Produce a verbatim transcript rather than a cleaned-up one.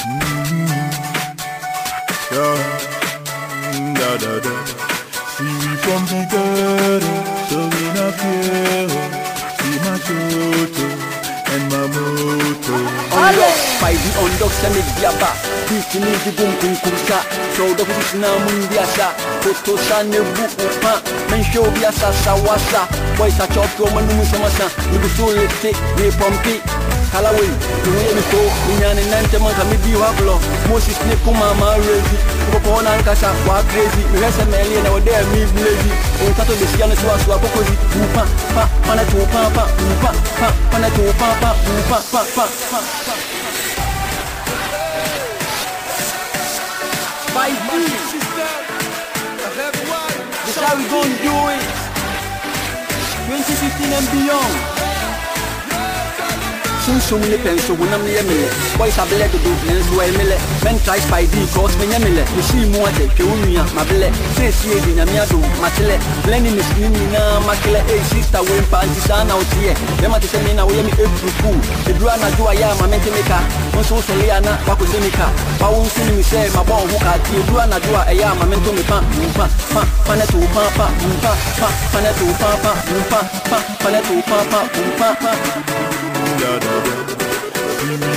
Yeah, da da da. See we from together, so we not fear. See my shoto and my moto. Unlock, by the unlock, send it diaba. Teach me the boom boom boom sa. So the push na mundiasa. Photo sa ne buku pa. Men show biasa sawasa. Boy sa chop yo manu sama sa. Nibu sole te ne pompi. Kalaway, you hear me go, Minyani Nante Manka Midi Wablo, Moses Nikuma Marezi, Popona Kasa, Wa crazy, Resa Meli and our dare me lazy, on Tato de Siana Swaswa Pocosi, Upa, Pa, Panato Papa, Upa, Pa, Panato Papa, Upa, Pa, Pa, Pa. By this, that's how we gonna do it. twenty fifteen and beyond. Soon the pencil when I'm near me. Boys are bled to do men's well millet. Men try by D cause me millet. You see more than Junia, my billet. Says ye in a miado, Matele. Blending is Nina, Makela, a sister, when Pantisan out here. Them at the same in a way, every fool. The Duana Duaya, my Mentimeka. Also, Seliana, Bakuzinica. Pau see me say, my bone who got you. Duana Dua, a yam, my Mentomi Pampa, Pampa, Panetu Papa, Pampa, Panetu Papa, Pampa, Panetu Papa, Pampa. Da da da. See me